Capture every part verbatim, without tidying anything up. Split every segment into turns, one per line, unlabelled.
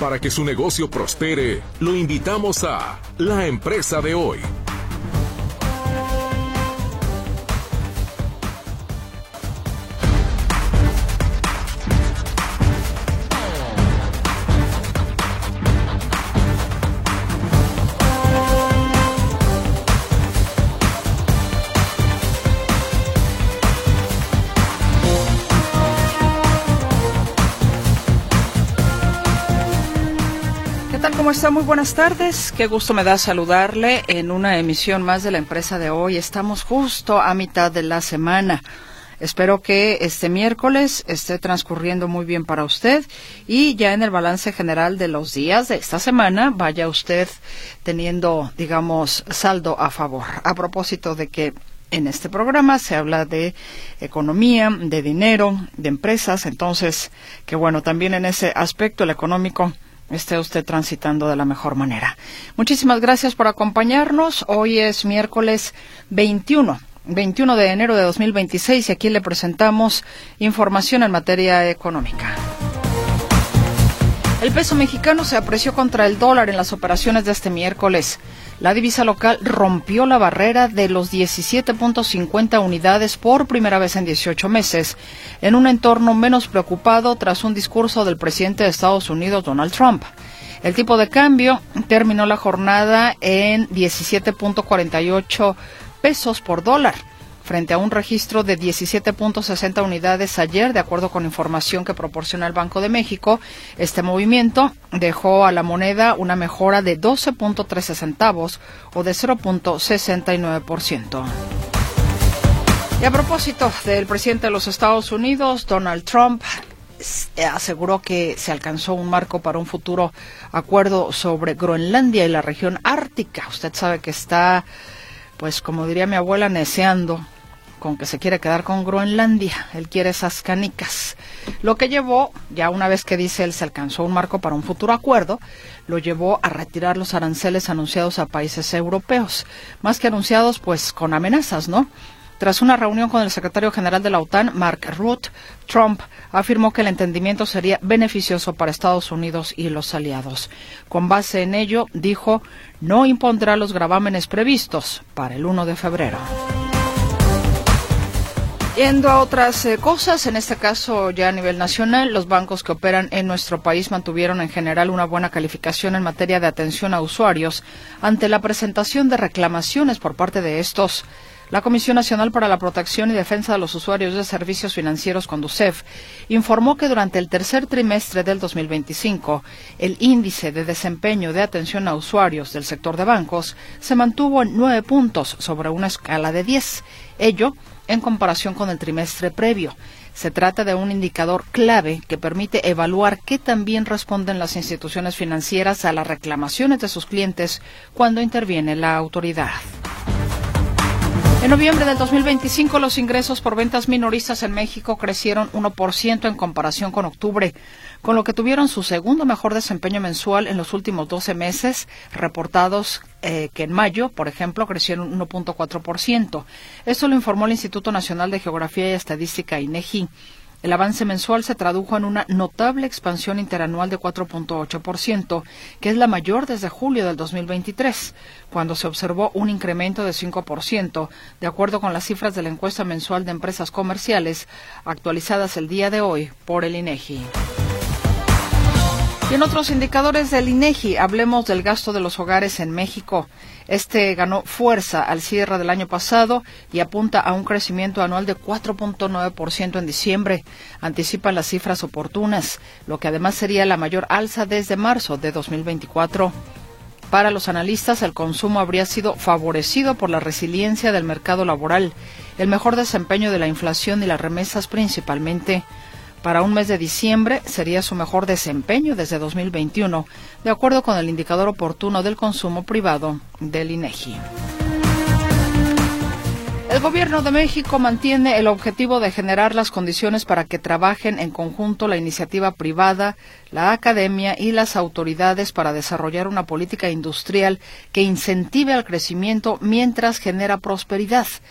Para que su negocio prospere, lo invitamos a La Empresa de Hoy.
¿Cómo está? Muy buenas tardes. Qué gusto me da saludarle en una emisión más de La Empresa de Hoy. Estamos justo a mitad de la semana. Espero que este miércoles esté transcurriendo muy bien para usted y ya en el balance general de los días de esta semana vaya usted teniendo, digamos, saldo a favor. A propósito de que en este programa se habla de economía, de dinero, de empresas, entonces, que bueno, también en ese aspecto, el económico, esté usted transitando de la mejor manera. Muchísimas gracias por acompañarnos. Hoy es miércoles veintiuno de enero de dos mil veintiséis y aquí le presentamos información en materia económica. El peso mexicano se apreció contra el dólar en las operaciones de este miércoles. La divisa local rompió la barrera de los diecisiete punto cincuenta unidades por primera vez en dieciocho meses, en un entorno menos preocupado tras un discurso del presidente de Estados Unidos, Donald Trump. El tipo de cambio terminó la jornada en diecisiete punto cuarenta y ocho pesos por dólar, frente a un registro de diecisiete punto sesenta unidades ayer, de acuerdo con información que proporciona el Banco de México. Este movimiento dejó a la moneda una mejora de doce punto trece centavos o de cero punto sesenta y nueve por ciento. Y a propósito del presidente de los Estados Unidos, Donald Trump, aseguró que se alcanzó un marco para un futuro acuerdo sobre Groenlandia y la región ártica. Usted sabe que está, pues como diría mi abuela, neceando con que se quiere quedar con Groenlandia. Él quiere esas canicas. Lo que llevó, ya una vez que dice él se alcanzó un marco para un futuro acuerdo, lo llevó a retirar los aranceles anunciados a países europeos. Más que anunciados, pues con amenazas, ¿no? Tras una reunión con el secretario general de la OTAN, Mark Rutte, Trump afirmó que el entendimiento sería beneficioso para Estados Unidos y los aliados. Con base en ello, dijo, no impondrá los gravámenes previstos para el primero de febrero. Yendo a otras eh, cosas, en este caso ya a nivel nacional, los bancos que operan en nuestro país mantuvieron en general una buena calificación en materia de atención a usuarios ante la presentación de reclamaciones por parte de estos. La Comisión Nacional para la Protección y Defensa de los Usuarios de Servicios Financieros, Conducef, informó que durante el tercer trimestre del dos mil veinticinco, el índice de desempeño de atención a usuarios del sector de bancos se mantuvo en nueve puntos sobre una escala de diez, ello en comparación con el trimestre previo. Se trata de un indicador clave que permite evaluar qué tan bien responden las instituciones financieras a las reclamaciones de sus clientes cuando interviene la autoridad. En noviembre del dos mil veinticinco, los ingresos por ventas minoristas en México crecieron uno por ciento en comparación con octubre, con lo que tuvieron su segundo mejor desempeño mensual en los últimos doce meses, reportados eh, que en mayo, por ejemplo, crecieron uno punto cuatro por ciento. Esto lo informó el Instituto Nacional de Geografía y Estadística, INEGI. El avance mensual se tradujo en una notable expansión interanual de cuatro punto ocho por ciento, que es la mayor desde julio del dos mil veintitrés, cuando se observó un incremento de cinco por ciento, de acuerdo con las cifras de la encuesta mensual de empresas comerciales, actualizadas el día de hoy por el INEGI. Y en otros indicadores del INEGI, hablemos del gasto de los hogares en México. Este ganó fuerza al cierre del año pasado y apunta a un crecimiento anual de cuatro punto nueve por ciento en diciembre. Anticipan las cifras oportunas, lo que además sería la mayor alza desde marzo de dos mil veinticuatro. Para los analistas, el consumo habría sido favorecido por la resiliencia del mercado laboral, el mejor desempeño de la inflación y las remesas principalmente. Para un mes de diciembre sería su mejor desempeño desde dos mil veintiuno, de acuerdo con el indicador oportuno del consumo privado del INEGI. El Gobierno de México mantiene el objetivo de generar las condiciones para que trabajen en conjunto la iniciativa privada, la academia y las autoridades para desarrollar una política industrial que incentive al crecimiento mientras genera prosperidad.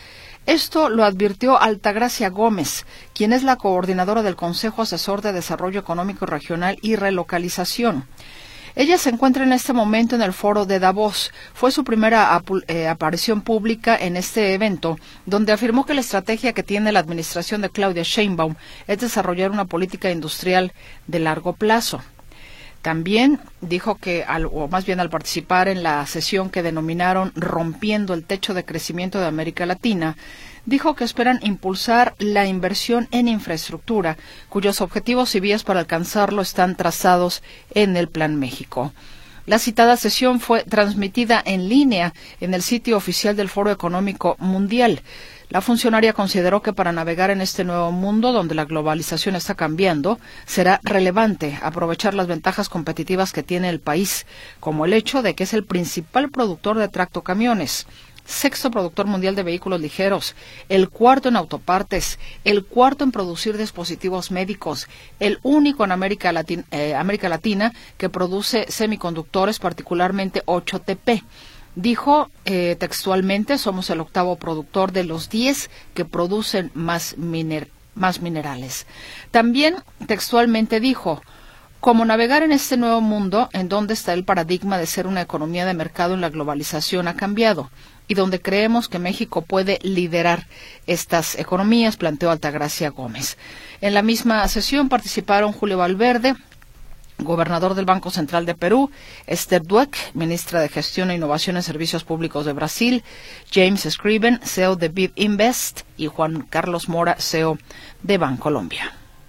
Esto lo advirtió Altagracia Gómez, quien es la coordinadora del Consejo Asesor de Desarrollo Económico Regional y Relocalización. Ella se encuentra en este momento en el foro de Davos. Fue su primera eh, aparición pública en este evento, donde afirmó que la estrategia que tiene la administración de Claudia Sheinbaum es desarrollar una política industrial de largo plazo. También dijo que, al, o más bien al participar en la sesión que denominaron Rompiendo el Techo de Crecimiento de América Latina, dijo que esperan impulsar la inversión en infraestructura, cuyos objetivos y vías para alcanzarlo están trazados en el Plan México. La citada sesión fue transmitida en línea en el sitio oficial del Foro Económico Mundial. La funcionaria consideró que para navegar en este nuevo mundo donde la globalización está cambiando, será relevante aprovechar las ventajas competitivas que tiene el país, como el hecho de que es el principal productor de tractocamiones, sexto productor mundial de vehículos ligeros, el cuarto en autopartes, el cuarto en producir dispositivos médicos, el único en América Latina, eh, América Latina que produce semiconductores, particularmente ocho T P. Dijo eh, textualmente, somos el octavo productor de los diez que producen más, miner más minerales. También textualmente dijo, como navegar en este nuevo mundo, en donde está el paradigma de ser una economía de mercado en la globalización ha cambiado, y donde creemos que México puede liderar estas economías, planteó Altagracia Gómez. En la misma sesión participaron Julio Valverde, gobernador del Banco Central de Perú, Esther Dweck, ministra de Gestión e Innovación en Servicios Públicos de Brasil, James Scriven, C E O de Bid Invest, y Juan Carlos Mora, C E O de Bancolombia.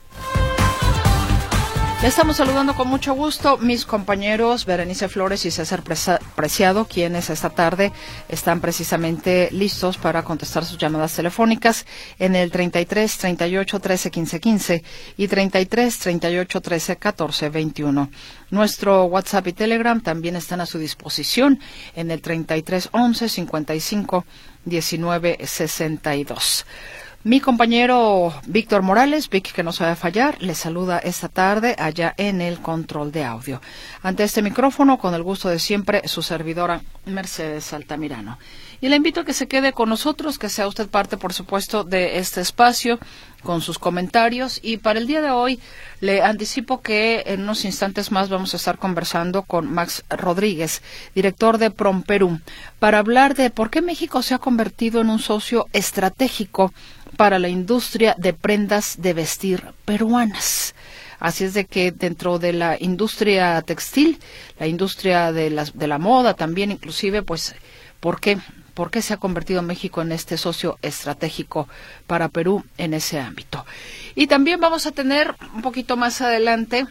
Le estamos saludando con mucho gusto mis compañeros Berenice Flores y César Preciado, quienes esta tarde están precisamente listos para contestar sus llamadas telefónicas en el treinta y tres, treinta y ocho, trece, quince, quince y treinta y tres, treinta y ocho, trece, catorce, veintiuno. Nuestro WhatsApp y Telegram también están a su disposición en el treinta y tres, once, cincuenta y cinco, diecinueve, sesenta y dos. Mi compañero Víctor Morales, Vic, que no sabe fallar, le saluda esta tarde allá en el control de audio. Ante este micrófono, con el gusto de siempre, su servidora Mercedes Altamirano. Y le invito a que se quede con nosotros, que sea usted parte, por supuesto, de este espacio, con sus comentarios. Y para el día de hoy, le anticipo que en unos instantes más vamos a estar conversando con Max Rodríguez, director de PromPerú, para hablar de por qué México se ha convertido en un socio estratégico para la industria de prendas de vestir peruanas. Así es de que dentro de la industria textil, la industria de la, de la moda también, inclusive, pues, ¿por qué? ¿Por qué se ha convertido México en este socio estratégico para Perú en ese ámbito? Y también vamos a tener un poquito más adelante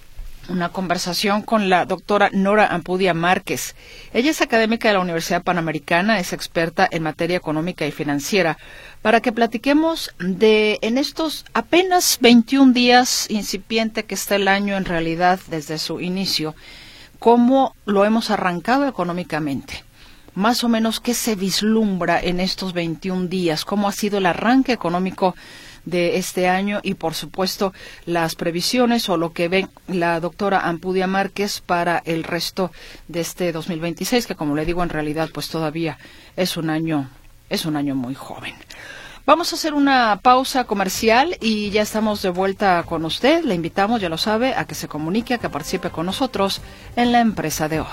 una conversación con la doctora Nora Ampudia Márquez. Ella es académica de la Universidad Panamericana, es experta en materia económica y financiera, para que platiquemos de, en estos apenas veintiún días incipiente que está el año en realidad desde su inicio, cómo lo hemos arrancado económicamente. Más o menos qué se vislumbra en estos veintiún días, cómo ha sido el arranque económico de este año y, por supuesto, las previsiones o lo que ve la doctora Ampudia Márquez para el resto de este dos mil veintiséis, que, como le digo, en realidad, pues todavía es un año, es un año muy joven. Vamos a hacer una pausa comercial y ya estamos de vuelta con usted. Le invitamos, ya lo sabe, a que se comunique, a que participe con nosotros en la empresa de hoy.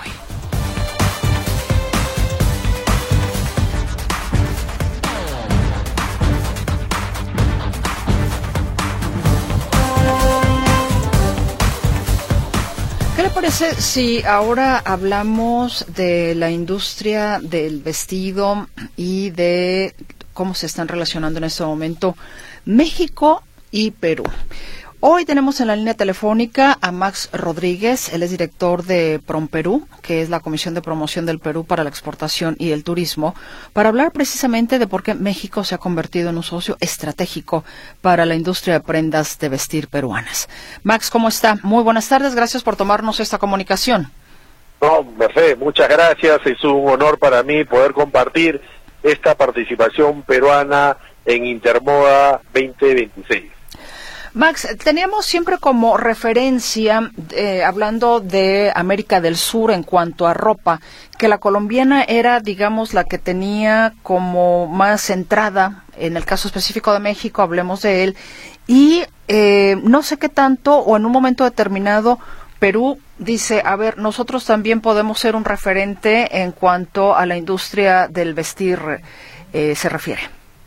¿Qué le parece si ahora hablamos de la industria del vestido y de cómo se están relacionando en este momento México y Perú? Hoy tenemos en la línea telefónica a Max Rodríguez, él es director de PromPerú, que es la Comisión de Promoción del Perú para la Exportación y el Turismo, para hablar precisamente de por qué México se ha convertido en un socio estratégico para la industria de prendas de vestir peruanas. Max, ¿cómo está? Muy buenas tardes, gracias por tomarnos esta comunicación.
No, Mercedes, muchas gracias, es un honor para mí poder compartir esta participación peruana en Intermoda veinte veintiséis.
Max, teníamos siempre como referencia, eh, hablando de América del Sur en cuanto a ropa, que la colombiana era, digamos, la que tenía como más entrada, en el caso específico de México, hablemos de él, y eh, no sé qué tanto, o en un momento determinado, Perú dice, a ver, nosotros también podemos ser un referente en cuanto a la industria del vestir eh, se refiere.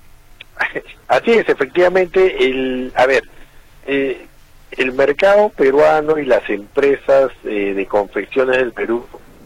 Así es, efectivamente, el, a ver, eh, el mercado peruano y las empresas eh, de confecciones del Perú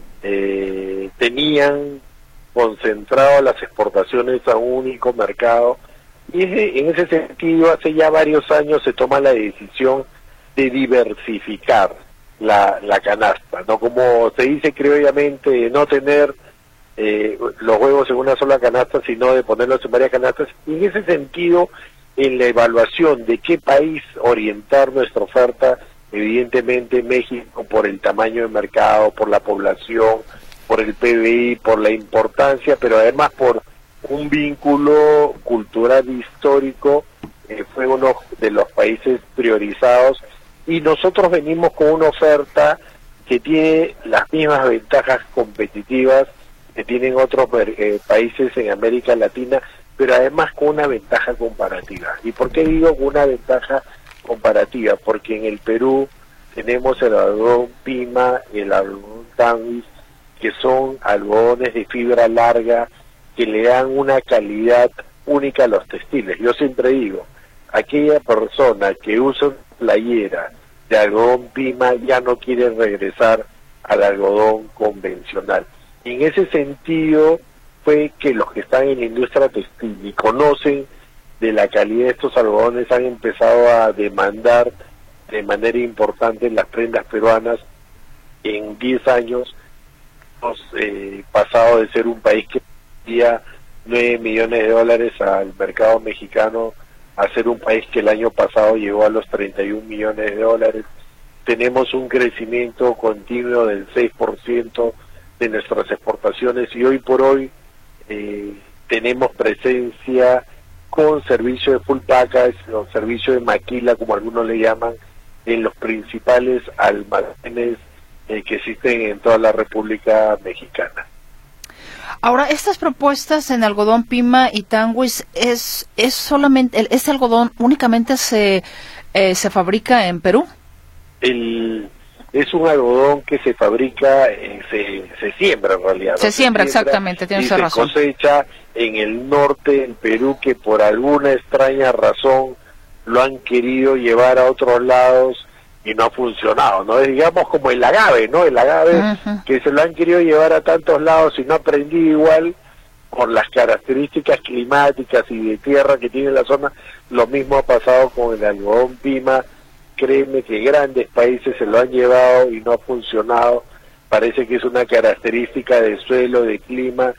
eh, tenían concentrado las exportaciones a un único mercado, y ese, en ese sentido hace ya varios años se toma la decisión de diversificar la, la canasta, no como se dice criolamente, no tener eh, los huevos en una sola canasta, sino de ponerlos en varias canastas. Y en ese sentido, en la evaluación de qué país orientar nuestra oferta, evidentemente México, por el tamaño del mercado, por la población, por el P B I, por la importancia, pero además por un vínculo cultural histórico, eh, fue uno de los países priorizados, y nosotros venimos con una oferta que tiene las mismas ventajas competitivas que tienen otros eh, países en América Latina, pero además con una ventaja comparativa. ¿Y por qué digo con una ventaja comparativa? Porque en el Perú tenemos el algodón Pima y el algodón Tanguis, que son algodones de fibra larga que le dan una calidad única a los textiles. Yo siempre digo, aquella persona que usa una playera de algodón Pima ya no quiere regresar al algodón convencional. Y en ese sentido fue que los que están en la industria textil y conocen de la calidad de estos algodones han empezado a demandar de manera importante las prendas peruanas. En diez años hemos eh, pasado de ser un país que vendía nueve millones de dólares al mercado mexicano a ser un país que el año pasado llegó a los treinta y un millones de dólares. Tenemos un crecimiento continuo del seis por ciento de nuestras exportaciones, y hoy por hoy eh, tenemos presencia con servicio de full package, o servicio de maquila, como algunos le llaman, en los principales almacenes eh, que existen en toda la República Mexicana.
Ahora, estas propuestas en algodón Pima y Tanguis, es es solamente, ¿este algodón únicamente se eh, se fabrica en Perú? El
Es un algodón que se fabrica, eh, se, se siembra en realidad.
Se,
¿no?
siembra,
se siembra,
exactamente, tienes razón.
Se cosecha en el norte del Perú, que por alguna extraña razón lo han querido llevar a otros lados y no ha funcionado, ¿no? Es, digamos, como el agave, ¿no? El agave uh-huh. que se lo han querido llevar a tantos lados y no ha aprendido igual por las características climáticas y de tierra que tiene la zona. Lo mismo ha pasado con el algodón Pima. Créeme que grandes países se lo han llevado y no ha funcionado. Parece que es una característica de suelo, de clima,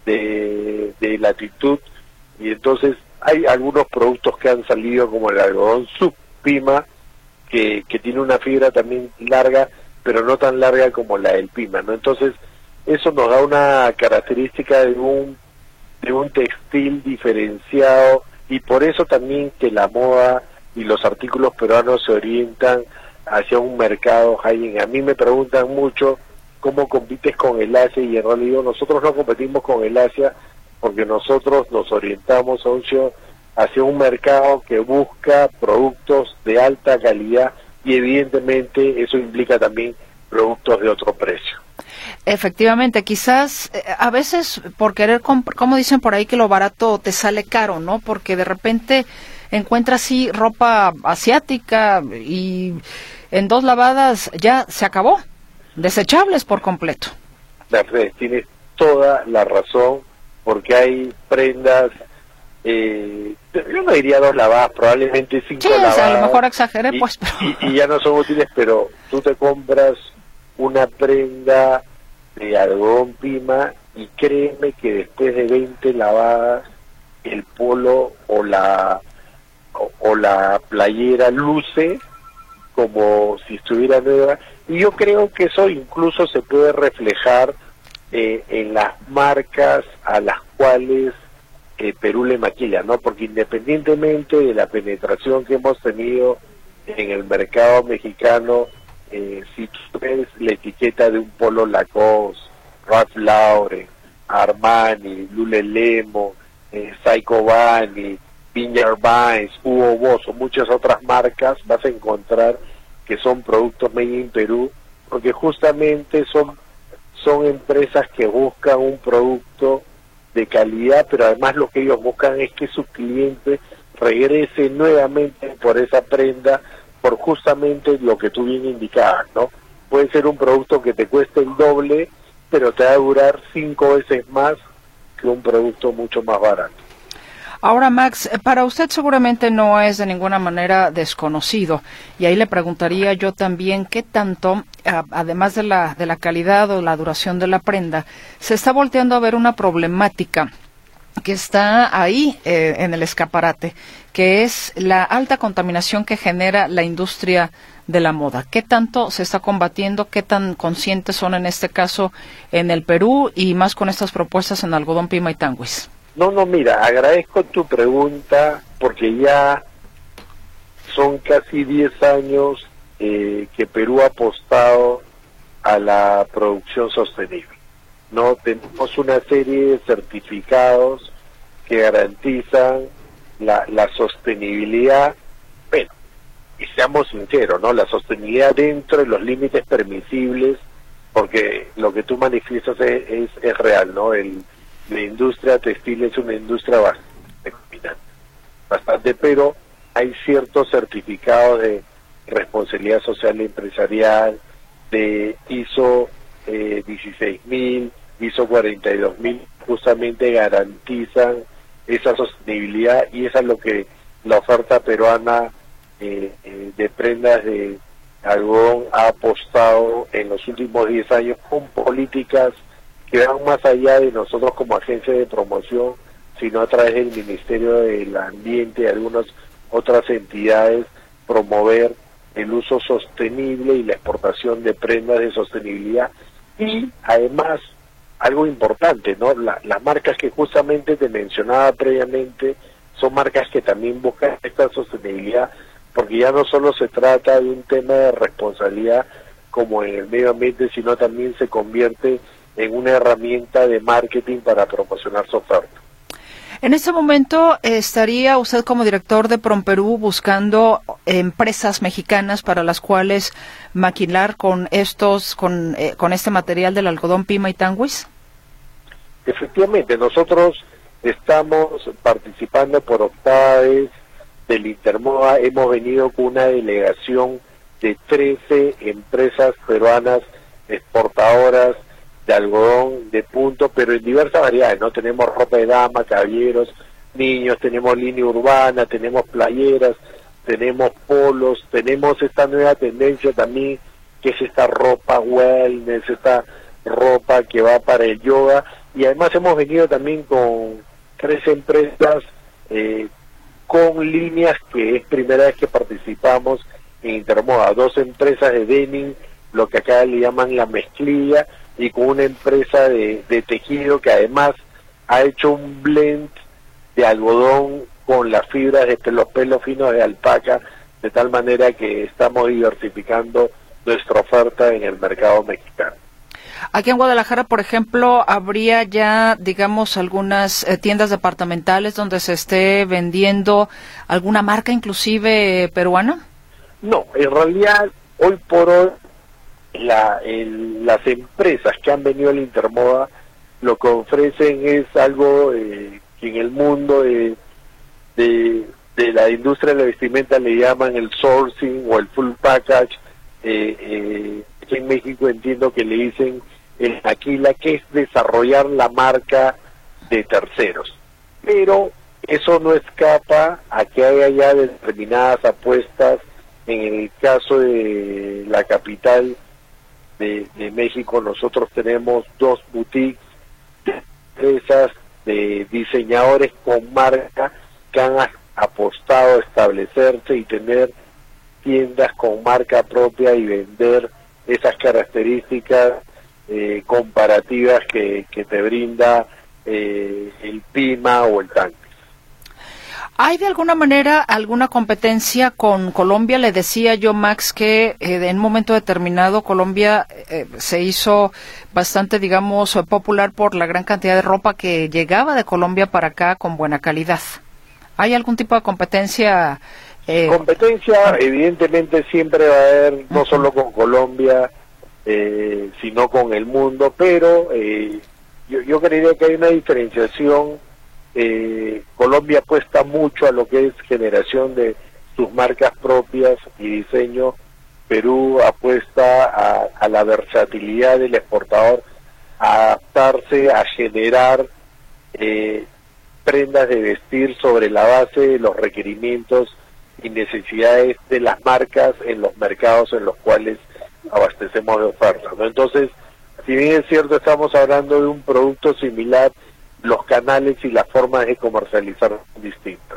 de, de latitud, y entonces hay algunos productos que han salido como el algodón subpima, que, que tiene una fibra también larga, pero no tan larga como la del Pima, ¿no? Entonces eso nos da una característica de un, de un textil diferenciado, y por eso también que la moda y los artículos peruanos se orientan hacia un mercado high-end. A mí me preguntan mucho cómo compites con el Asia, y en realidad nosotros no competimos con el Asia porque nosotros nos orientamos hacia un mercado que busca productos de alta calidad, y evidentemente eso implica también productos de otro precio.
Efectivamente, quizás eh, a veces por querer, comp- como dicen por ahí, que lo barato te sale caro, ¿no? Porque de repente encuentra así ropa asiática y en dos lavadas ya se acabó, desechables por completo.
Tienes toda la razón, porque hay prendas, eh, yo no diría dos lavadas, probablemente cinco
sí,
lavadas.
Sí, a lo mejor exageré,
y,
pues. Pero...
Y, y ya no son útiles, pero tú te compras una prenda de algodón Pima y créeme que después de veinte lavadas el polo o la O, o la playera luce como si estuviera nueva, y yo creo que eso incluso se puede reflejar eh, en las marcas a las cuales eh, Perú le maquila, ¿no? Porque independientemente de la penetración que hemos tenido en el mercado mexicano, eh, si tú ves la etiqueta de un Polo Lacoste, Ralph Lauren, Armani, Lululemon, eh, Psycho Bunny, Vineyard Vines, Hugo Boss o muchas otras marcas, vas a encontrar que son productos made in Perú, porque justamente son, son empresas que buscan un producto de calidad, pero además lo que ellos buscan es que sus clientes regresen nuevamente por esa prenda, por justamente lo que tú bien indicabas, ¿no? Puede ser un producto que te cueste el doble, pero te va a durar cinco veces más que un producto mucho más barato.
Ahora, Max, para usted seguramente no es de ninguna manera desconocido, y ahí le preguntaría yo también qué tanto, a, además de la, de la calidad o la duración de la prenda, se está volteando a ver una problemática que está ahí eh, en el escaparate, que es la alta contaminación que genera la industria de la moda. ¿Qué tanto se está combatiendo? ¿Qué tan conscientes son en este caso en el Perú y más con estas propuestas en algodón, pima y tanguis?
No, no, mira, agradezco tu pregunta porque ya son casi diez años eh, que Perú ha apostado a la producción sostenible. No tenemos una serie de certificados que garantizan la, la sostenibilidad, bueno, y seamos sinceros, ¿no? La sostenibilidad dentro de los límites permisibles, porque lo que tú manifiestas es, es, es real, ¿no? El, la industria textil es una industria bastante contaminante, bastante, pero hay ciertos certificados de responsabilidad social empresarial, de ISO eh, dieciséis mil, ISO cuarenta y dos mil, justamente garantizan esa sostenibilidad, y eso es lo que la oferta peruana eh, eh, de prendas de algodón ha apostado en los últimos diez años con políticas que van más allá de nosotros como agencia de promoción, sino a través del Ministerio del Ambiente y algunas otras entidades, promover el uso sostenible y la exportación de prendas de sostenibilidad. Y además, algo importante, ¿no? La, las marcas que justamente te mencionaba previamente son marcas que también buscan esta sostenibilidad, porque ya no solo se trata de un tema de responsabilidad como en el medio ambiente, sino también se convierte en una herramienta de marketing para promocionar su oferta.
En este momento, ¿estaría usted como director de PROMPERÚ buscando empresas mexicanas para las cuales maquilar con estos, con, eh, con este material del algodón, pima y tanguis?
Efectivamente, nosotros estamos participando por octava vez del Intermoda. Hemos venido con una delegación de trece empresas peruanas exportadoras de algodón de punto, pero en diversas variedades, ¿no? Tenemos ropa de dama, caballeros, niños, tenemos línea urbana, tenemos playeras, tenemos polos, tenemos esta nueva tendencia también, que es esta ropa wellness, esta ropa que va para el yoga, y además hemos venido también con tres empresas eh, con líneas que es primera vez que participamos en Intermoda, dos empresas de denim, lo que acá le llaman la mezclilla, y con una empresa de, de tejido que además ha hecho un blend de algodón con las fibras de los pelos finos de alpaca, de tal manera que estamos diversificando nuestra oferta en el mercado mexicano.
Aquí en Guadalajara, por ejemplo, ¿habría ya, digamos, algunas eh, tiendas departamentales donde se esté vendiendo alguna marca inclusive eh, peruana?
No, en realidad, hoy por hoy, La, el, las empresas que han venido al Intermoda lo que ofrecen es algo eh, que en el mundo de, de, de la industria de la vestimenta le llaman el sourcing o el full package. Eh, eh, aquí en México entiendo que le dicen el maquila, que es desarrollar la marca de terceros, pero eso no escapa a que haya ya determinadas apuestas. En el caso de la capital De, de México, nosotros tenemos dos boutiques de empresas de diseñadores con marca que han a, apostado a establecerse y tener tiendas con marca propia y vender esas características eh, comparativas que, que te brinda eh, el pima o el tanque.
¿Hay de alguna manera alguna competencia con Colombia? Le decía yo, Max, que eh, en un momento determinado Colombia eh, se hizo bastante, digamos, popular por la gran cantidad de ropa que llegaba de Colombia para acá con buena calidad. ¿Hay algún tipo de competencia? Eh...
Competencia, evidentemente, siempre va a haber, no solo con Colombia, eh, sino con el mundo, pero eh, yo, yo creería que hay una diferenciación. Eh, Colombia apuesta mucho a lo que es generación de sus marcas propias y diseño. Perú apuesta a, a la versatilidad del exportador, a adaptarse, a generar eh, prendas de vestir sobre la base de los requerimientos y necesidades de las marcas en los mercados en los cuales abastecemos de oferta, ¿no? Entonces, si bien es cierto, estamos hablando de un producto similar, los canales y las formas de comercializar son distintas.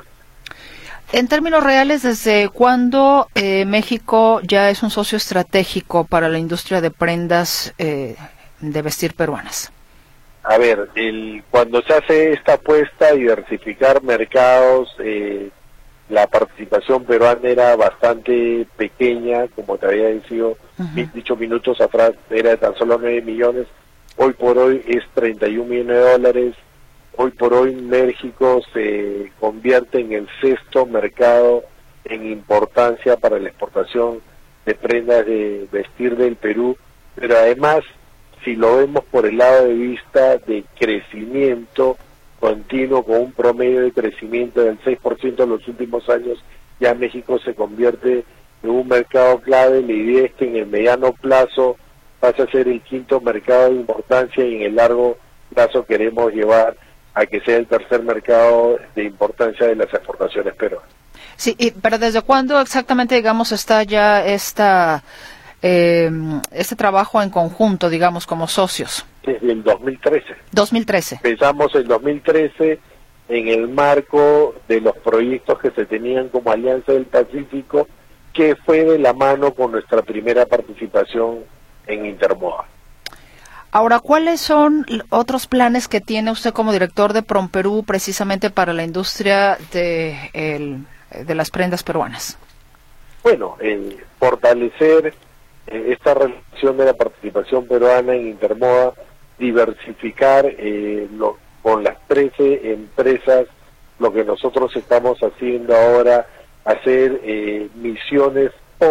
En términos reales, ¿desde cuándo eh, México ya es un socio estratégico para la industria de prendas eh, de vestir peruanas?
A ver, el, cuando se hace esta apuesta a diversificar mercados, eh, la participación peruana era bastante pequeña, como te había dicho, uh-huh. dicho minutos atrás, era de tan solo nueve millones, hoy por hoy es treinta y un millones de dólares. Hoy por hoy México se convierte en el sexto mercado en importancia para la exportación de prendas de vestir del Perú, pero además, si lo vemos por el lado de vista de crecimiento continuo, con un promedio de crecimiento del seis por ciento en los últimos años, ya México se convierte en un mercado clave. La idea es que en el mediano plazo pase a ser el quinto mercado de importancia y en el largo plazo queremos llevar a que sea el tercer mercado de importancia de las exportaciones peruanas.
Sí, y, pero ¿desde cuándo exactamente, digamos, está ya esta eh, este trabajo en conjunto, digamos, como socios?
Desde el dos mil trece.
dos mil trece.
Empezamos en dos mil trece en el marco de los proyectos que se tenían como Alianza del Pacífico, que fue de la mano con nuestra primera participación en Intermoda.
Ahora, ¿cuáles son otros planes que tiene usted como director de PROMPERÚ precisamente para la industria de, el, de las prendas peruanas?
Bueno, el fortalecer eh, esta relación de la participación peruana en Intermoda, diversificar eh, lo, con las trece empresas, lo que nosotros estamos haciendo ahora, hacer eh, misiones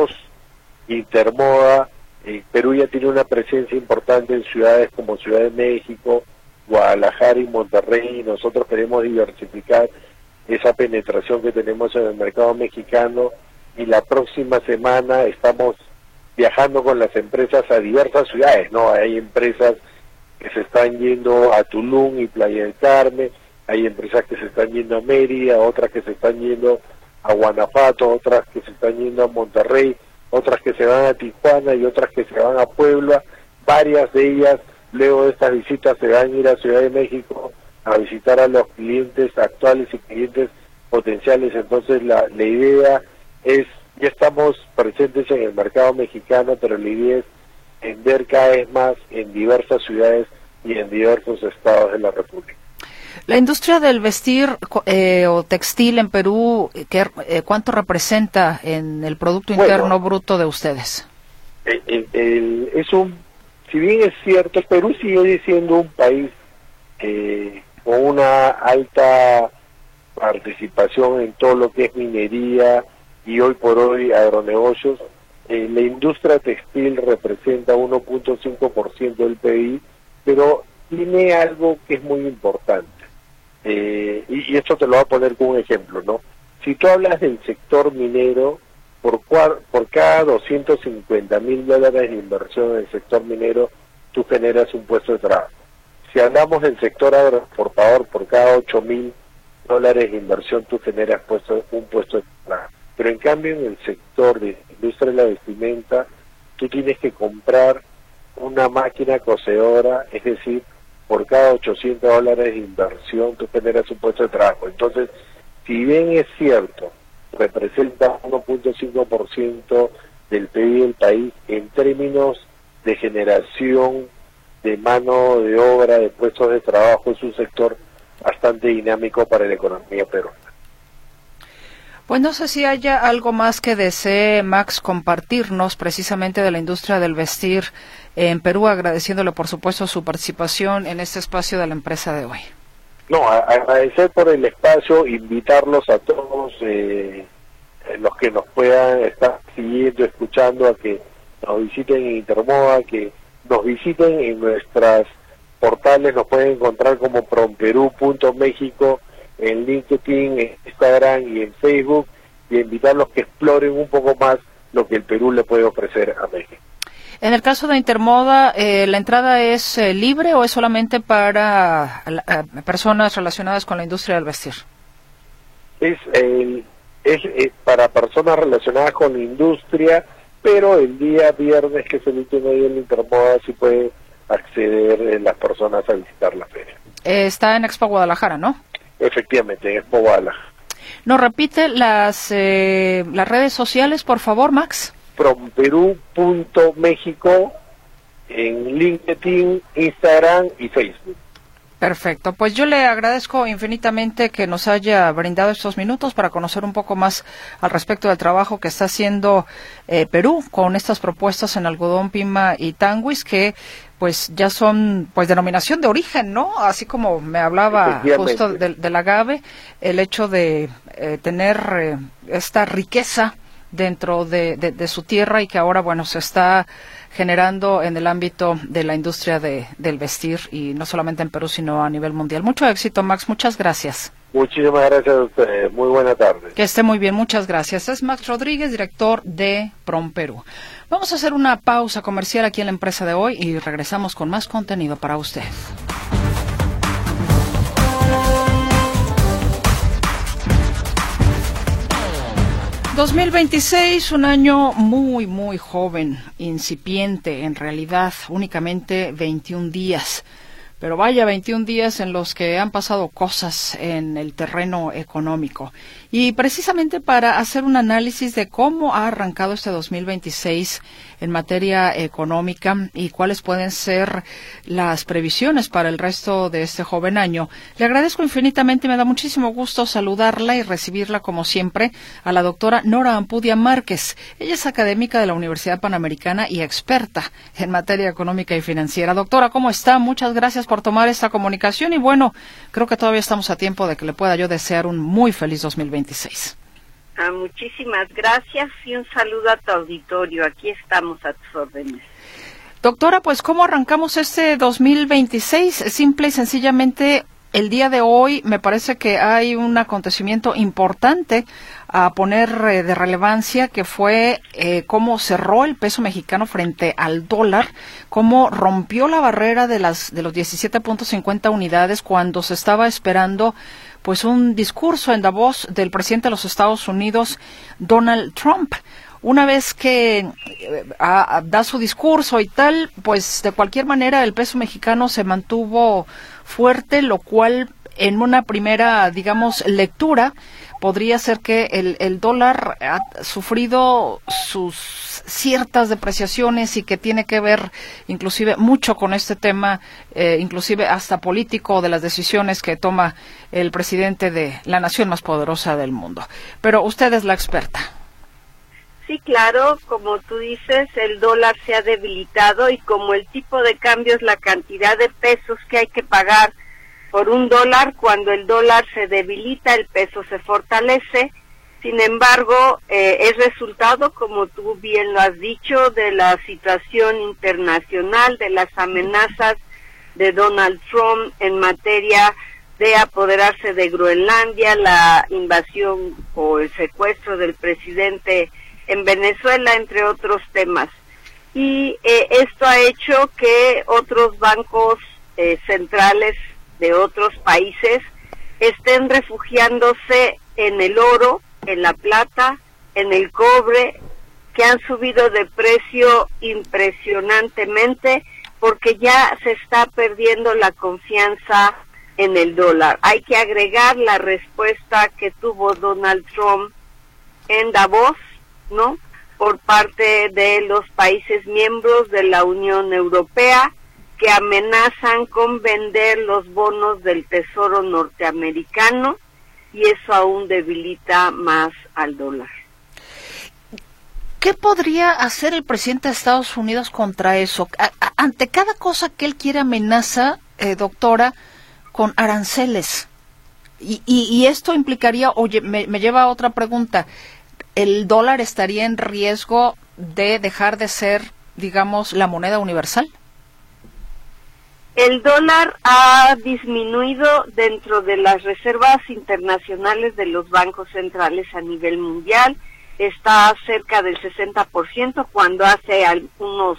post-Intermoda. Eh, Perú ya tiene una presencia importante en ciudades como Ciudad de México, Guadalajara y Monterrey, y nosotros queremos diversificar esa penetración que tenemos en el mercado mexicano, y la próxima semana estamos viajando con las empresas a diversas ciudades, ¿no? Hay empresas que se están yendo a Tulum y Playa del Carmen, hay empresas que se están yendo a Mérida, otras que se están yendo a Guanajuato, otras que se están yendo a Monterrey, otras que se van a Tijuana y otras que se van a Puebla. Varias de ellas, luego de estas visitas, se van a ir a Ciudad de México a visitar a los clientes actuales y clientes potenciales. Entonces la, la idea es, ya estamos presentes en el mercado mexicano, pero la idea es vender cada vez más en diversas ciudades y en diversos estados de la República.
La industria del vestir eh, o textil en Perú, ¿qué, eh, ¿cuánto representa en el Producto Interno bueno, Bruto de ustedes?
El, el, el, es un, si bien es cierto, Perú sigue siendo un país eh, con una alta participación en todo lo que es minería y hoy por hoy agronegocios. Eh, la industria textil representa uno punto cinco por ciento del P I B, pero tiene algo que es muy importante. Eh, y, y esto te lo voy a poner como un ejemplo, ¿no? Si tú hablas del sector minero, por, cuar, por cada doscientos cincuenta mil dólares de inversión en el sector minero, tú generas un puesto de trabajo. Si hablamos del sector agroexportador, por cada ocho mil dólares de inversión, tú generas puesto, un puesto de trabajo. Pero en cambio, en el sector de industria de la vestimenta, tú tienes que comprar una máquina cosedora, es decir, por cada ochocientos dólares de inversión tú generas un puesto de trabajo. Entonces, si bien es cierto, representa uno punto cinco por ciento del P I B del país, en términos de generación de mano de obra, de puestos de trabajo, es un sector bastante dinámico para la economía peruana.
Pues no sé si haya algo más que desee Max compartirnos precisamente de la industria del vestir en Perú, agradeciéndole por supuesto su participación en este espacio de la empresa de hoy.
No, a- agradecer por el espacio, invitarlos a todos eh, los que nos puedan estar siguiendo, escuchando, a que nos visiten en Intermoda, que nos visiten en nuestras portales, nos pueden encontrar como promperú punto méxico en LinkedIn, en Instagram y en Facebook, y invitarlos que exploren un poco más lo que el Perú le puede ofrecer a México.
En el caso de Intermoda, eh, ¿la entrada es eh, libre o es solamente para eh, personas relacionadas con la industria del vestir?
Es, eh, es, es para personas relacionadas con la industria, pero el día viernes, que es el último día en Intermoda, sí pueden acceder eh, las personas a visitar la feria.
Eh, está en Expo Guadalajara, ¿no?
Efectivamente, en Expo Guadalajara.
¿Nos repite las, eh, las redes sociales, por favor, Max?
promperú punto méxico en LinkedIn, Instagram y Facebook.
Perfecto, pues yo le agradezco infinitamente que nos haya brindado estos minutos para conocer un poco más al respecto del trabajo que está haciendo eh, Perú con estas propuestas en algodón, pima y tanguis, que pues ya son pues denominación de origen, ¿no? Así como me hablaba justo del del agave, el hecho de eh, tener eh, esta riqueza dentro de, de, de su tierra y que ahora, bueno, se está generando en el ámbito de la industria de, del vestir, y no solamente en Perú, sino a nivel mundial. Mucho éxito, Max. Muchas gracias.
Muchísimas gracias a ustedes. Muy buena tarde.
Que esté muy bien. Muchas gracias. Es Max Rodríguez, director de PromPerú. Vamos a hacer una pausa comercial aquí en la empresa de hoy y regresamos con más contenido para usted. dos mil veintiséis, un año muy, muy joven, incipiente, en realidad, únicamente veintiún días. Pero vaya, veintiún días en los que han pasado cosas en el terreno económico. Y precisamente para hacer un análisis de cómo ha arrancado este dos mil veintiséis en materia económica y cuáles pueden ser las previsiones para el resto de este joven año, le agradezco infinitamente y me da muchísimo gusto saludarla y recibirla como siempre a la doctora Nora Ampudia Márquez. Ella es académica de la Universidad Panamericana y experta en materia económica y financiera. Doctora, ¿cómo está? Muchas gracias por tomar esta comunicación y bueno, creo que todavía estamos a tiempo de que le pueda yo desear un muy feliz dos mil veintiséis.
Ah, muchísimas gracias y un saludo a tu auditorio. Aquí estamos a tus órdenes.
Doctora, pues ¿cómo arrancamos este dos mil veintiséis? Simple y sencillamente, el día de hoy me parece que hay un acontecimiento importante a poner eh, de relevancia, que fue eh, cómo cerró el peso mexicano frente al dólar, cómo rompió la barrera de las de los diecisiete punto cincuenta unidades cuando se estaba esperando pues un discurso en Davos del presidente de los Estados Unidos, Donald Trump. Una vez que eh, a, a, da su discurso y tal, pues de cualquier manera el peso mexicano se mantuvo fuerte, lo cual en una primera, digamos, lectura podría ser que el, el dólar ha sufrido sus ciertas depreciaciones y que tiene que ver inclusive mucho con este tema, eh, inclusive hasta político, de las decisiones que toma el presidente de la nación más poderosa del mundo. Pero usted es la experta.
Sí, claro, como tú dices, el dólar se ha debilitado y como el tipo de cambio es la cantidad de pesos que hay que pagar por un dólar, cuando el dólar se debilita, el peso se fortalece. Sin embargo, eh, es resultado, como tú bien lo has dicho, de la situación internacional, de las amenazas de Donald Trump en materia de apoderarse de Groenlandia, la invasión o el secuestro del presidente en Venezuela, entre otros temas. Y eh, esto ha hecho que otros bancos eh, centrales de otros países estén refugiándose en el oro, en la plata, en el cobre, que han subido de precio impresionantemente porque ya se está perdiendo la confianza en el dólar. Hay que agregar la respuesta que tuvo Donald Trump en Davos, ¿no?, por parte de los países miembros de la Unión Europea, que amenazan con vender los bonos del Tesoro norteamericano, y eso aún debilita más al dólar.
¿Qué podría hacer el presidente de Estados Unidos contra eso? A, a, ante cada cosa que él quiere amenaza, eh, doctora, con aranceles. Y, y, y esto implicaría, oye, me, me lleva a otra pregunta. ¿El dólar estaría en riesgo de dejar de ser, digamos, la moneda universal?
El dólar ha disminuido dentro de las reservas internacionales de los bancos centrales a nivel mundial. Está cerca del sesenta por ciento, cuando hace unos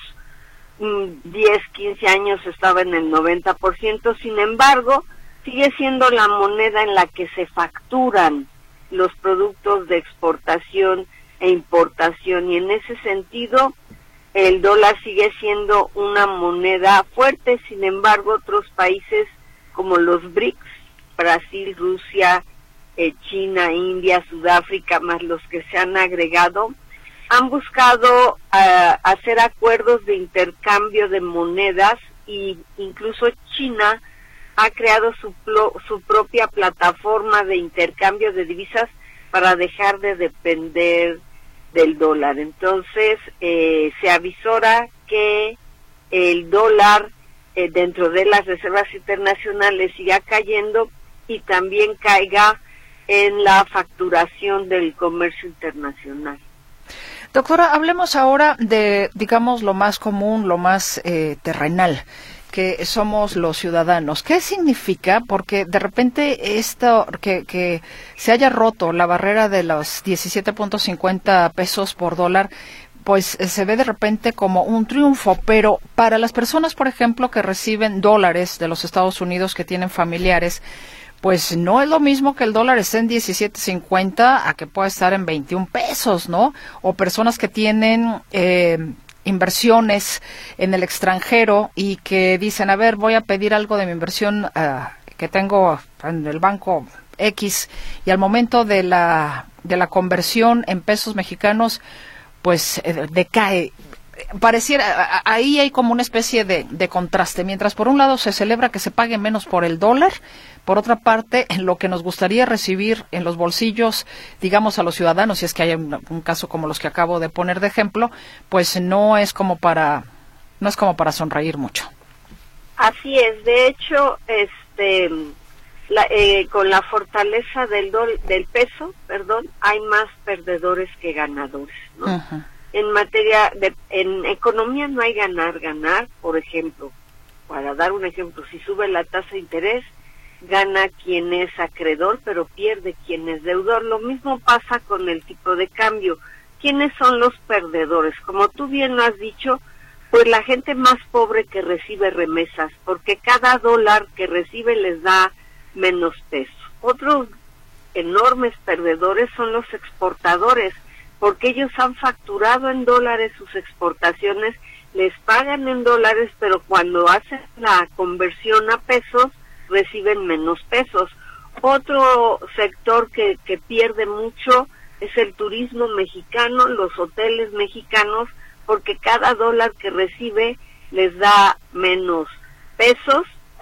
diez, quince años estaba en el noventa por ciento. Sin embargo, sigue siendo la moneda en la que se facturan los productos de exportación e importación, y en ese sentido el dólar sigue siendo una moneda fuerte. Sin embargo, otros países como los B R I C S, Brasil, Rusia, eh, China, India, Sudáfrica, más los que se han agregado, han buscado uh, hacer acuerdos de intercambio de monedas, y incluso China ha creado su, su propia plataforma de intercambio de divisas para dejar de depender del dólar. Entonces, eh, se avisora que el dólar eh, dentro de las reservas internacionales siga cayendo y también caiga en la facturación del comercio internacional.
Doctora, hablemos ahora de, digamos, lo más común, lo más eh, terrenal, que somos los ciudadanos. ¿Qué significa? Porque de repente esto, que, que se haya roto la barrera de los diecisiete punto cincuenta pesos por dólar, pues se ve de repente como un triunfo, pero para las personas, por ejemplo, que reciben dólares de los Estados Unidos, que tienen familiares, pues no es lo mismo que el dólar esté en diecisiete cincuenta a que pueda estar en veintiún pesos, ¿no? O personas que tienen eh, inversiones en el extranjero y que dicen, a ver, voy a pedir algo de mi inversión uh, que tengo en el banco X, y al momento de la de la conversión en pesos mexicanos, pues eh, decae. Pareciera, ahí hay como una especie de, de contraste. Mientras por un lado se celebra que se pague menos por el dólar, por otra parte, en lo que nos gustaría recibir en los bolsillos, digamos, a los ciudadanos, si es que hay un, un caso como los que acabo de poner de ejemplo, pues no es como para no es como para sonreír mucho.
Así es. De hecho, este la, eh, con la fortaleza del dol, del peso, perdón, hay más perdedores que ganadores, ¿no? Uh-huh. En materia de, en economía no hay ganar, ganar. Por ejemplo, para dar un ejemplo, si sube la tasa de interés, gana quien es acreedor, pero pierde quien es deudor. Lo mismo pasa con el tipo de cambio. ¿Quiénes son los perdedores? Como tú bien lo has dicho, pues la gente más pobre que recibe remesas, porque cada dólar que recibe les da menos peso. Otros enormes perdedores son los exportadores, porque ellos han facturado en dólares sus exportaciones, les pagan en dólares, pero cuando hacen la conversión a pesos, reciben menos pesos. Otro sector que, que pierde mucho es el turismo mexicano, los hoteles mexicanos, porque cada dólar que recibe les da menos pesos,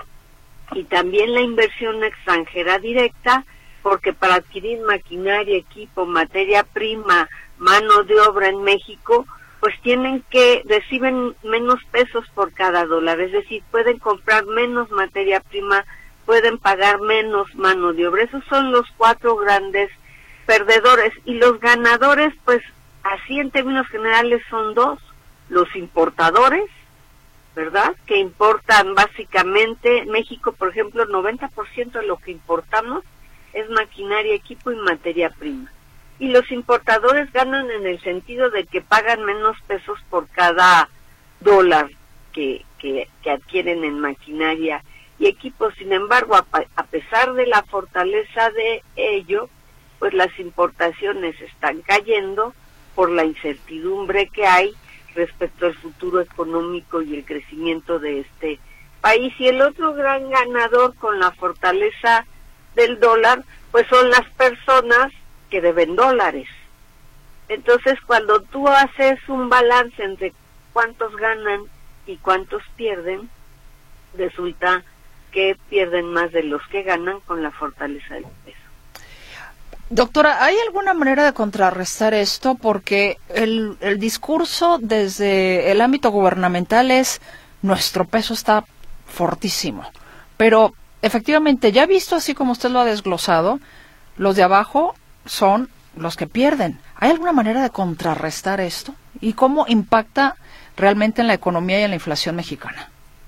y también la inversión extranjera directa, porque para adquirir maquinaria, equipo, materia prima, mano de obra en México, pues tienen que, reciben menos pesos por cada dólar, es decir, pueden comprar menos materia prima, pueden pagar menos mano de obra. Esos son los cuatro grandes perdedores, y los ganadores, pues así en términos generales son dos: los importadores, ¿verdad?, que importan básicamente. México, por ejemplo, noventa por ciento de lo que importamos es maquinaria, equipo y materia prima. Y los importadores ganan en el sentido de que pagan menos pesos por cada dólar que, que, que adquieren en maquinaria y equipo. Sin embargo, a, a pesar de la fortaleza de ello, pues las importaciones están cayendo por la incertidumbre que hay respecto al futuro económico y el crecimiento de este país. Y el otro gran ganador con la fortaleza del dólar, pues son las personas que deben dólares. Entonces, cuando tú haces un balance entre cuántos ganan y cuántos pierden, resulta que pierden más de los que ganan con la fortaleza del peso.
Doctora, ¿hay alguna manera de contrarrestar esto? Porque el, el discurso desde el ámbito gubernamental es nuestro peso está fortísimo, pero efectivamente, ya visto así como usted lo ha desglosado, los de abajo son los que pierden. ¿Hay alguna manera de contrarrestar esto? ¿Y cómo impacta realmente en la economía y en la inflación mexicana?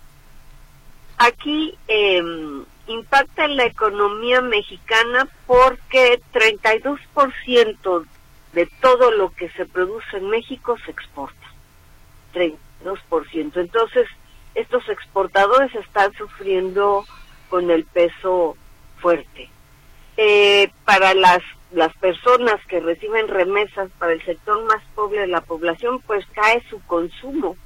Aquí eh, impacta en la economía mexicana porque treinta y dos por ciento de todo lo que se produce en México se exporta. treinta y dos por ciento. Entonces, estos exportadores están sufriendo con el peso fuerte. Eh, para las las personas que reciben remesas, para el sector más pobre de la población, pues cae su consumo.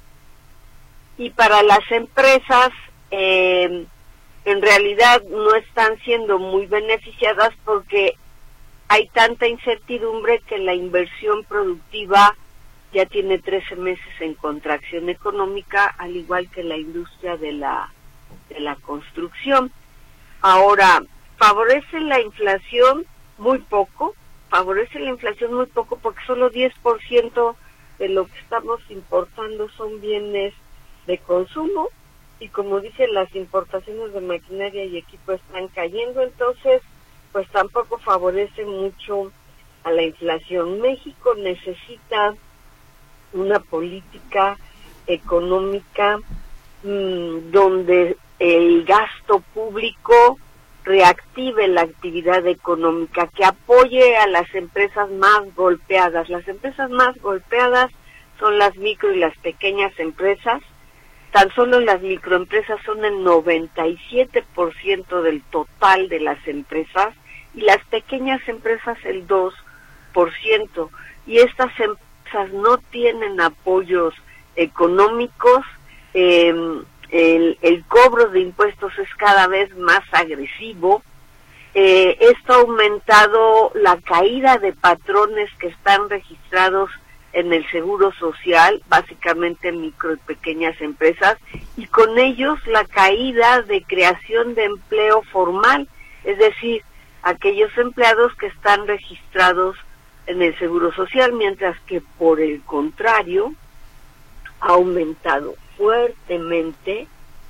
Y para las empresas, eh, en realidad no están siendo muy beneficiadas porque hay tanta incertidumbre que la inversión productiva ya tiene trece meses en contracción económica, al igual que la industria de la de la construcción. Ahora, favorece la inflación muy poco, favorece la inflación muy poco porque solo diez por ciento de lo que estamos importando son bienes de consumo y como dicen, las importaciones de maquinaria y equipo están cayendo, entonces pues tampoco favorece mucho a la inflación. México necesita una política económica mmm, donde el gasto público reactive la actividad económica, que apoye a las empresas más golpeadas. Las empresas más golpeadas son las micro y las pequeñas empresas. Tan solo las microempresas son el noventa y siete por ciento del total de las empresas y las pequeñas empresas el dos por ciento. Y estas empresas no tienen apoyos económicos. Eh, El, el cobro de impuestos es cada vez más agresivo. Eh, esto ha aumentado la caída de patrones que están registrados en el Seguro Social, básicamente micro y pequeñas empresas, y con ellos la caída de creación de empleo formal, es decir, aquellos empleados que están registrados en el Seguro Social, mientras que por el contrario ha aumentado fuertemente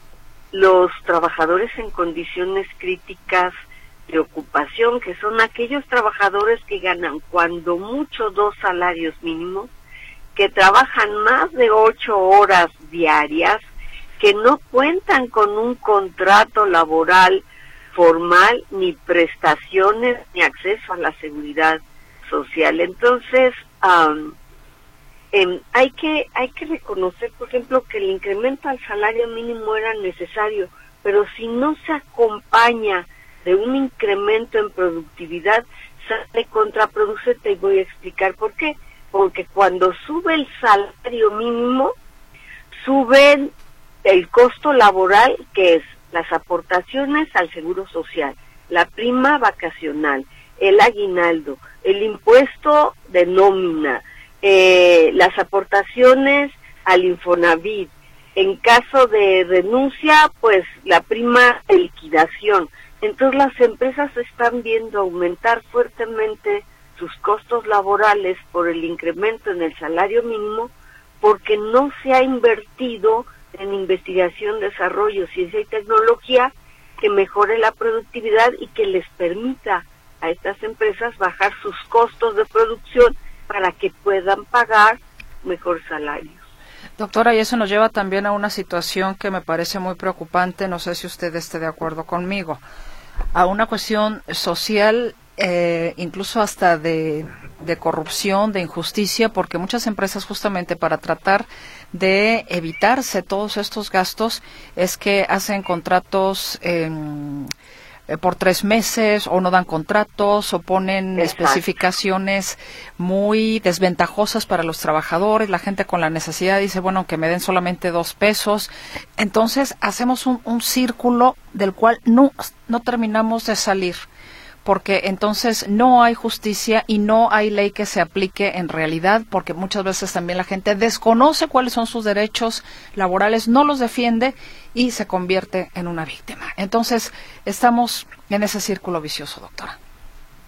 los trabajadores en condiciones críticas de ocupación, que son aquellos trabajadores que ganan cuando mucho dos salarios mínimos, que trabajan más de ocho horas diarias, que no cuentan con un contrato laboral formal, ni prestaciones, ni acceso a la seguridad social. Entonces, um, Eh, hay que hay que reconocer, por ejemplo, que el incremento al salario mínimo era necesario, pero si no se acompaña de un incremento en productividad, sale contraproducente y voy a explicar por qué. Porque cuando sube el salario mínimo, suben el costo laboral, que es las aportaciones al Seguro Social, la prima vacacional, el aguinaldo, el impuesto de nómina, Eh, las aportaciones al Infonavit, en caso de renuncia, pues la prima de liquidación. Entonces las empresas están viendo aumentar fuertemente sus costos laborales por el incremento en el salario mínimo, porque no se ha invertido en investigación, desarrollo, ciencia y tecnología que mejore la productividad y que les permita a estas empresas bajar sus costos de producción para que puedan pagar mejor salarios.
Doctora, y eso nos lleva también a una situación que me parece muy preocupante, no sé si usted esté de acuerdo conmigo, a una cuestión social, eh, incluso hasta de, de corrupción, de injusticia, porque muchas empresas justamente para tratar de evitarse todos estos gastos es que hacen contratos eh, por tres meses o no dan contratos o ponen Exacto. especificaciones muy desventajosas para los trabajadores. La gente con la necesidad dice, bueno, que me den solamente dos pesos. Entonces hacemos un, un círculo del cual no, no terminamos de salir, porque entonces no hay justicia y no hay ley que se aplique en realidad, porque muchas veces también la gente desconoce cuáles son sus derechos laborales, no los defiende y se convierte en una víctima. Entonces, estamos en ese círculo vicioso, doctora.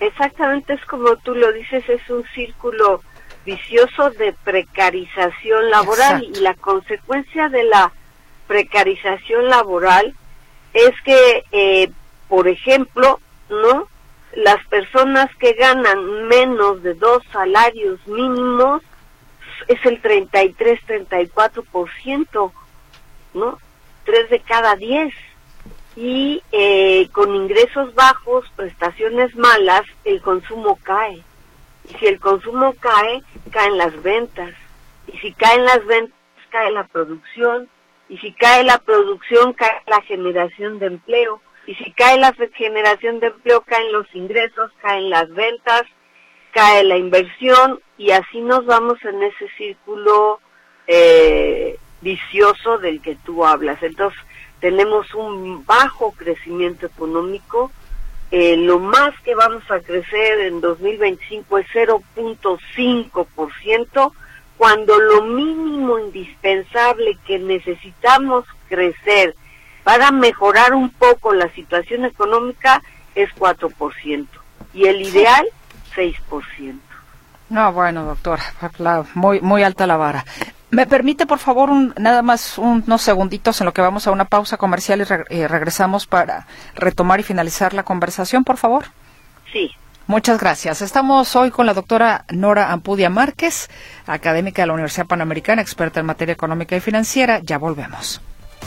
exactamente es como tú lo dices, es un círculo vicioso de precarización laboral. Exacto. Y la consecuencia de la precarización laboral es que, eh, por ejemplo, ¿no?, las personas que ganan menos de dos salarios mínimos es el treinta y tres, treinta y cuatro por ciento, ¿no? Tres de cada diez. Y eh, con ingresos bajos, prestaciones malas, el consumo cae. Y si el consumo cae, caen las ventas. Y si caen las ventas, cae la producción. Y si cae la producción, cae la generación de empleo. Y si cae la generación de empleo, caen los ingresos, caen las ventas, cae la inversión, y así nos vamos en ese círculo eh, vicioso del que tú hablas. Entonces, tenemos un bajo crecimiento económico. Eh, lo más que vamos a crecer en dos mil veinticinco es cero punto cinco por ciento, cuando lo mínimo indispensable que necesitamos crecer para mejorar un poco la situación económica es cuatro por ciento, y el ideal seis por ciento.
No, bueno, doctora, la, muy muy alta la vara. ¿Me permite, por favor, un, nada más unos segunditos en lo que vamos a una pausa comercial y, re, y regresamos para retomar y finalizar la conversación, por favor?
Sí.
Muchas gracias. Estamos hoy con la doctora Nora Ampudia Márquez, académica de la Universidad Panamericana, experta en materia económica y financiera. Ya volvemos.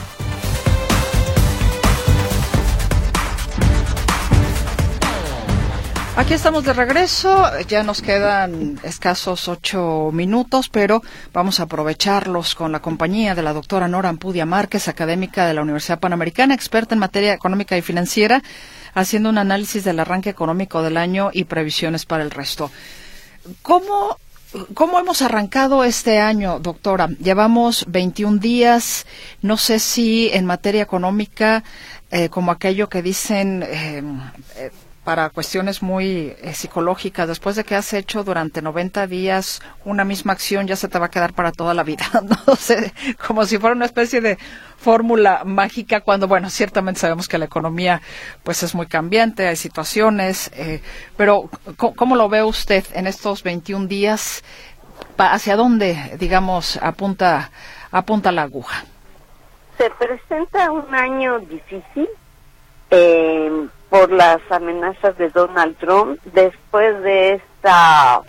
Aquí estamos de regreso, ya nos quedan escasos ocho minutos, pero vamos a aprovecharlos con la compañía de la doctora Nora Ampudia Márquez, académica de la Universidad Panamericana, experta en materia económica y financiera, haciendo un análisis del arranque económico del año y previsiones para el resto. ¿Cómo, cómo hemos arrancado este año, doctora? Llevamos veintiún días, no sé si en materia económica, eh, como aquello que dicen... Eh, eh, para cuestiones muy eh, psicológicas, después de que has hecho durante noventa días una misma acción, ya se te va a quedar para toda la vida. No sé, como si fuera una especie de fórmula mágica, cuando, bueno, ciertamente sabemos que la economía pues es muy cambiante, hay situaciones, eh, pero ¿cómo, ¿cómo lo ve usted en estos veintiún días? ¿Hacia dónde, digamos, apunta, apunta la aguja?
Se presenta un año difícil, eh, por las amenazas de Donald Trump, después de esta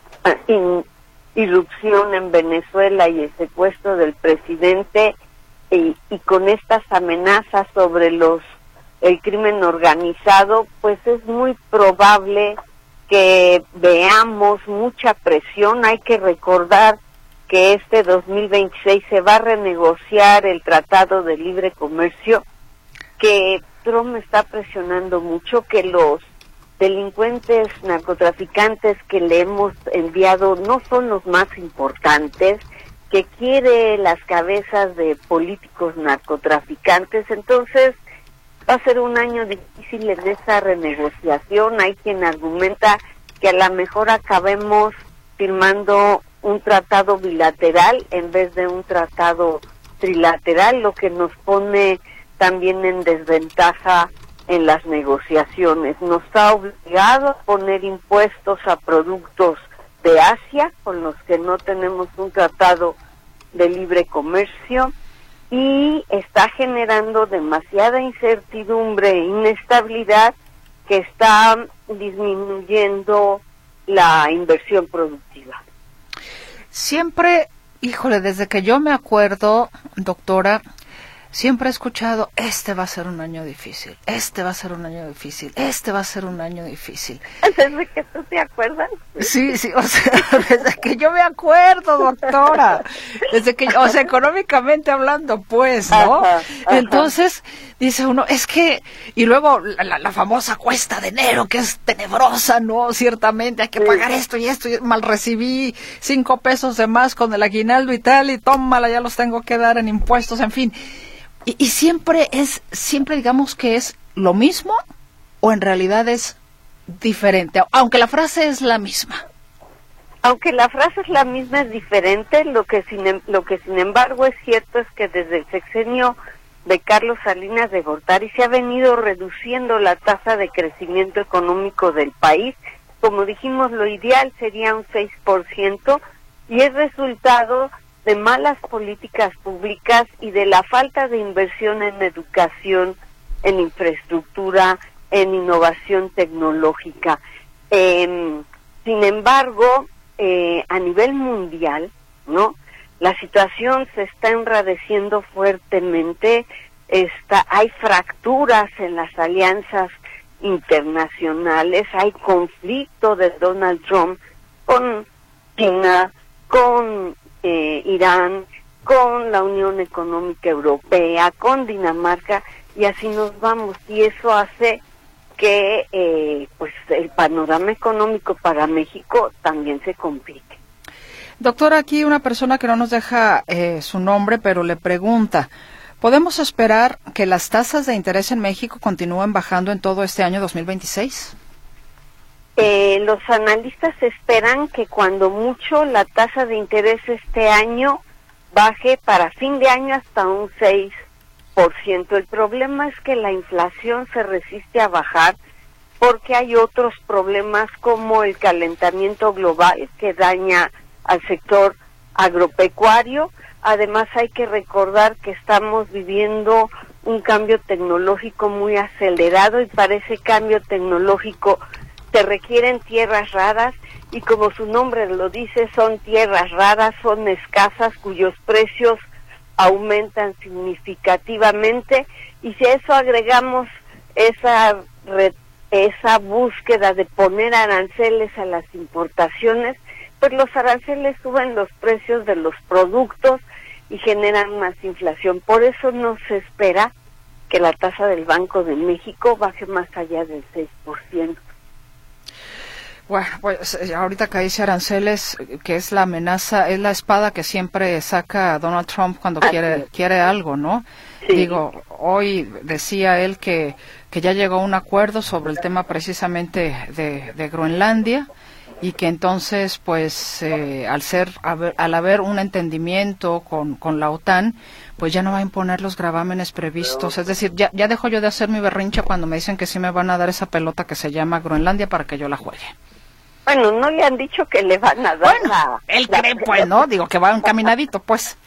in, irrupción en Venezuela y el secuestro del presidente, y, y con estas amenazas sobre los el crimen organizado, pues es muy probable que veamos mucha presión. Hay que recordar que este dos mil veintiséis se va a renegociar el Tratado de Libre Comercio, que Trump está presionando mucho, que los delincuentes narcotraficantes que le hemos enviado no son los más importantes, que quiere las cabezas de políticos narcotraficantes. Entonces va a ser un año difícil en esa renegociación. Hay quien argumenta que a lo mejor acabemos firmando un tratado bilateral en vez de un tratado trilateral, lo que nos pone también en desventaja en las negociaciones. Nos ha obligado a poner impuestos a productos de Asia, con los que no tenemos un tratado de libre comercio, y está generando demasiada incertidumbre e inestabilidad que está disminuyendo la inversión productiva.
Siempre, híjole, desde que yo me acuerdo, doctora, siempre he escuchado, este va a ser un año difícil, este va a ser un año difícil, este va a ser un año difícil.
¿Desde que tú te acuerdas?
Sí, sí, o sea, desde que yo me acuerdo, doctora, desde que, o sea, económicamente hablando, pues, ¿no? Ajá, ajá. Entonces, dice uno, es que, y luego la, la, la famosa cuesta de enero, que es tenebrosa, ¿no? Ciertamente, hay que pagar esto y esto, y mal recibí cinco pesos de más con el aguinaldo y tal, y tómala, ya los tengo que dar en impuestos, en fin. Y, y siempre es, siempre digamos que es lo mismo, o en realidad es diferente, aunque la frase es la misma.
Aunque la frase es la misma, es diferente. Lo que sin, lo que sin embargo es cierto es que desde el sexenio de Carlos Salinas de Gortari se ha venido reduciendo la tasa de crecimiento económico del país. Como dijimos, lo ideal sería un seis por ciento y es resultado de malas políticas públicas y de la falta de inversión en educación, en infraestructura, en innovación tecnológica. Eh, sin embargo, eh, a nivel mundial, ¿no?, la situación se está enradeciendo fuertemente, está, hay fracturas en las alianzas internacionales, hay conflicto de Donald Trump con China, con eh, Irán, con la Unión Económica Europea, con Dinamarca, y así nos vamos, y eso hace que eh, pues el panorama económico para México también se complique.
Doctora, aquí una persona que no nos deja eh, su nombre, pero le pregunta, ¿podemos esperar que las tasas de interés en México continúen bajando en todo este año dos mil veintiséis?
Eh, los analistas esperan que cuando mucho la tasa de interés este año baje para fin de año hasta un seis por ciento. El problema es que la inflación se resiste a bajar porque hay otros problemas como el calentamiento global que daña al sector agropecuario. Además hay que recordar que estamos viviendo un cambio tecnológico muy acelerado y para ese cambio tecnológico se requieren tierras raras y como su nombre lo dice, son tierras raras, son escasas cuyos precios aumentan significativamente y si a eso agregamos esa re, esa búsqueda de poner aranceles a las importaciones, pues los aranceles suben los precios de los productos y generan más inflación. Por eso no se espera que la tasa del Banco de México baje más allá del seis por ciento.
Bueno, pues ahorita que dice aranceles, que es la amenaza, es la espada que siempre saca Donald Trump cuando Así quiere es. quiere algo, ¿no? Sí. Digo, hoy decía él que, que ya llegó a un acuerdo sobre el tema precisamente de, de Groenlandia, y que entonces, pues, eh, al ser, haber, al haber un entendimiento con, con la OTAN, pues ya no va a imponer los gravámenes previstos. Es decir, ya, ya dejo yo de hacer mi berrinche cuando me dicen que sí me van a dar esa pelota que se llama Groenlandia para que yo la juegue.
Bueno, no le han dicho que le van a dar.
Bueno, la, él cree, la... pues, ¿no? Digo, que va encaminadito, pues.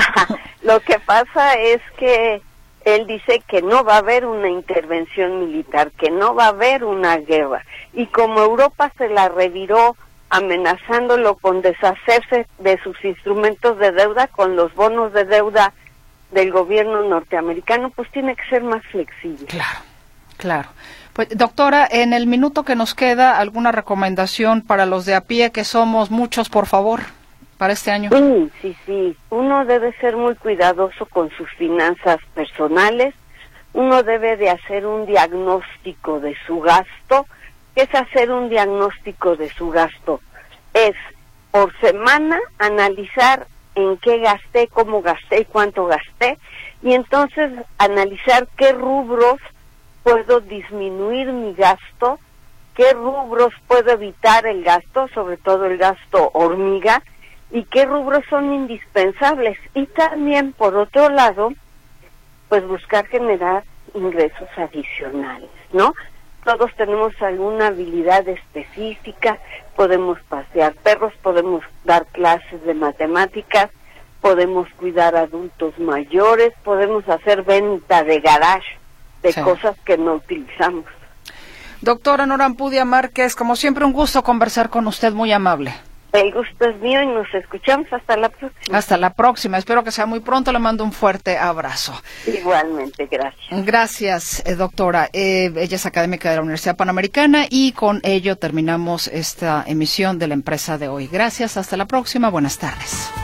Lo que pasa es que él dice que no va a haber una intervención militar, que no va a haber una guerra. Y como Europa se la reviró amenazándolo con deshacerse de sus instrumentos de deuda, con los bonos de deuda del gobierno norteamericano, pues tiene que ser más flexible.
Claro, claro. Pues, doctora, en el minuto que nos queda, ¿alguna recomendación para los de a pie, que somos muchos, por favor, para este año?
Sí, sí, sí. Uno debe ser muy cuidadoso con sus finanzas personales. Uno debe de hacer un diagnóstico de su gasto. ¿Qué es hacer un diagnóstico de su gasto? Es por semana analizar en qué gasté, cómo gasté y cuánto gasté, y entonces analizar qué rubros puedo disminuir mi gasto, qué rubros puedo evitar el gasto, sobre todo el gasto hormiga, y qué rubros son indispensables. Y también, por otro lado, pues buscar generar ingresos adicionales, ¿no? Todos tenemos alguna habilidad específica, podemos pasear perros, podemos dar clases de matemáticas, podemos cuidar a adultos mayores, podemos hacer venta de garage de sí. cosas que no utilizamos.
Doctora Nora Ampudia Márquez, como siempre un gusto conversar con usted, muy amable.
El gusto es mío y nos escuchamos hasta la próxima.
Hasta la próxima, espero que sea muy pronto, le mando un fuerte abrazo.
Igualmente, gracias.
Gracias, eh, doctora. Eh, ella es académica de la Universidad Panamericana y con ello terminamos esta emisión de La Empresa de hoy. Gracias, hasta la próxima, buenas tardes.